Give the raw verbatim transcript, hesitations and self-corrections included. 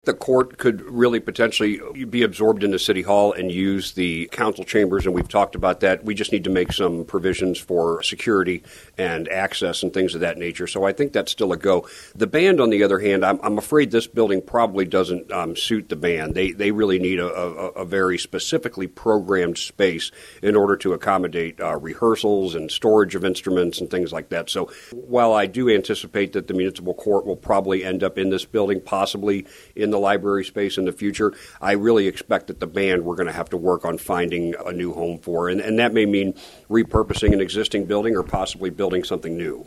The court could really potentially be absorbed into City Hall and use the council chambers, and we've talked about that. We just need to make some provisions for security and access and things of that nature. So I think that's still a go. The band, on the other hand, I'm, I'm afraid this building probably doesn't um, suit the band. They they really need a, a, a very specifically programmed space in order to accommodate uh, rehearsals and storage of instruments and things like that. So while I do anticipate that the municipal court will probably end up in this building, possibly in the library space in the future, I really expect that the band we're going to have to work on finding a new home for. And, and that may mean repurposing an existing building or possibly building something new.